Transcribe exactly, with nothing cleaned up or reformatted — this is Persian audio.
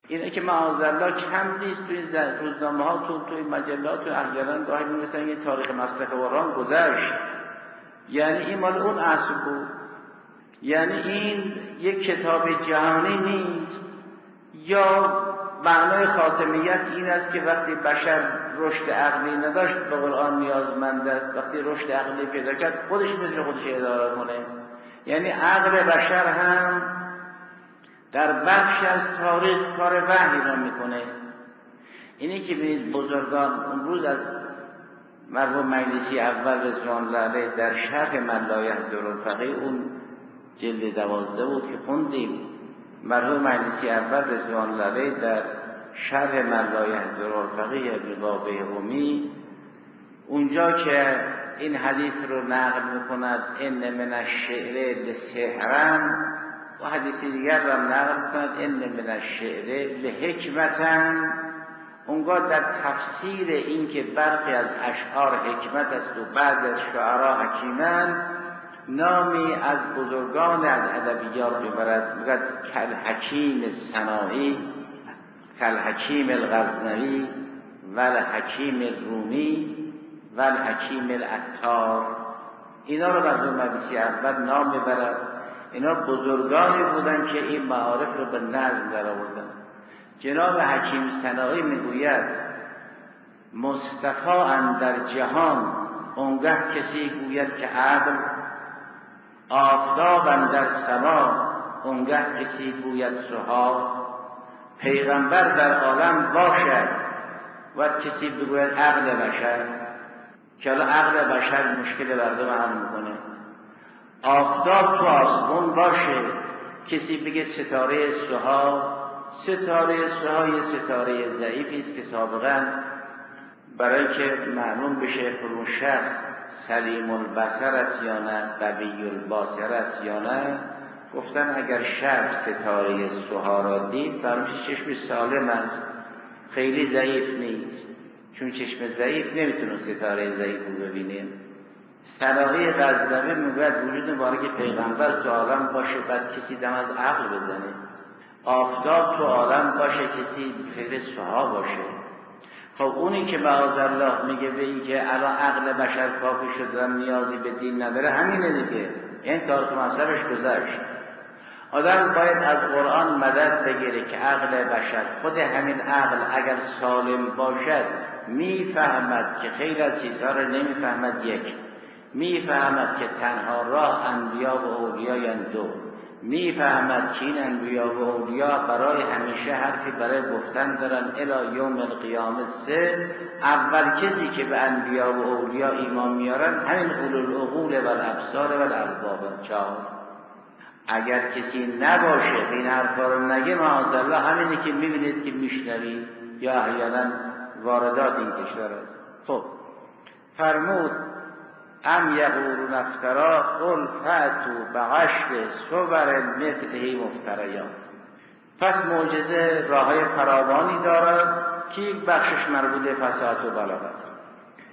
اینه که معاذالله کم نیست توی روزنامه ها، تو توی مجلات و احیانا گاهی می‌نویسن یه تاریخ مسلک قرآن گذشت. یعنی این مال اون عصر بود. یعنی این یک کتاب جهانی نیست. یا معنای خاتمیت این است که وقتی بشر رشد عقلی نداشت به قرآن نیازمند است، وقتی رشد عقلی پیدا کرد خودش مثل خودش اداره کنه. یعنی عقل بشر هم در بخش از تاریخ کار وحی را میکنه. اینی که ببینید بزرگان اون روز از مرحوم مجلسی اول رضوان الله علیه در شرح من لا یحضر الفقیه، اون جلد دوازده بود که خوندیم، مرحوم مجلسی اول رضوان الله علیه در شرح من لا یحضر الفقیه ابن بابه قمی، اونجا که این حدیث رو نقل میکند ان من الشعر لسحرا، و حدیث دیگر را نقل میکند ان من الشعر لحکمتا. اونگاه در تفسیر این که برخی از اشعار حکمت است و بعض از شعرا حکیمند، نامی از بزرگان از ادبیات میبرد، میگه کل حکیم الصناعی، کل حکیم الغزنوی و الحکیم الرومی و الحکیم العطار. اینا رو مرحوم مجلسی اول نام میبرد. اینا بزرگانی بودن که این معارف رو به نظم در آوردن. جناب حکیم صناعی میگوید مصطفی اندر جهان اونگه کسی گوید که عدل، آفتاب اندر سما اونگه کسی گوید سها، پیغمبر در عالم باشد و کسی بگوید عقل بشر، که الان عقل بشر مشکل مردم حل میکنه. آفتاب تو آسمون باشه، کسی بگه ستاره سها. ستاره سها یه ستاره ضعیفی است که سابقا برای که معلوم بشه فرون شخص سلیم البصر است یا نه، قوی الباصر است یا نه، گفتن اگر شخص ستاره سها را دید فرمش چشم سالم است، خیلی ضعیف نیست، چون چشم ضعیف نمیتونه ستاره ضعیف رو ببینه. صناعی غزنوی میگوید وجود مبارک پیغمبر تو عالم باشه، بعد کسی دم از عقل بزنه. آفتاب تو عالم باشه، کسی فکر سها باشه. خب اونی که معاذالله میگه به این که الان عقل بشر کافی شده نیازی به دین نداره، همینه دیگه. این تاریخ مذهبش گذشت. آدم باید از قرآن مدد بگیره که عقل بشر، خود همین عقل اگر سالم باشد میفهمد که خیلی از چیزها را نمیفهمد. یک، میفهمد که تنها راه انبیا و اولیایند. دو، میفهمد که این انبیا و اولیا برای همیشه حرفی برای گفتن دارن الی یوم القیامه. سه، اول کسی که به انبیا و اولیا ایمان میارن همین اولوالعقول و الابصار و الالباب. چهار، اگر کسی نباشه این حرفا رو نگه، معاذالله همینی که میبینید که میشنوید یا احیانا واردات این کشور است. خب فرمود ام یقولون افترا قل فأتوا بعشر صور مثله مفتریات. پس معجزه راههای فراوانی دارد که یک بخشش مربوط به فصاحت و بلاغت.